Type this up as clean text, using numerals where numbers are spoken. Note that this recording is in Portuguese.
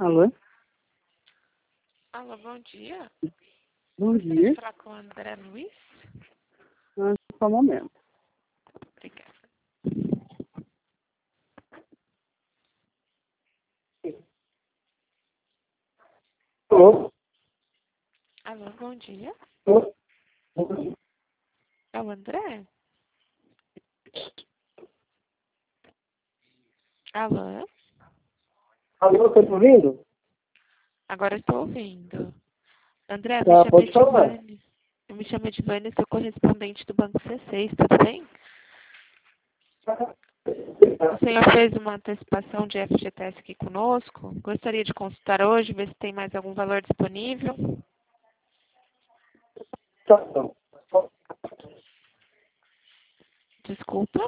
Alô? Alô, bom dia. Bom Gostaria dia. de falar com o André Luiz. Só um momento. Obrigada. Alô? Alô, bom dia. Alô? É o André? Alô? Alô, tá me ouvindo? Agora estou ouvindo. André, Tá, pode falar. Eu me chamo Edvânia, sou correspondente do Banco C6, tudo bem? O senhor fez uma antecipação de FGTS aqui conosco. Gostaria de consultar hoje, ver se tem mais algum valor disponível. Tá bom. Desculpa.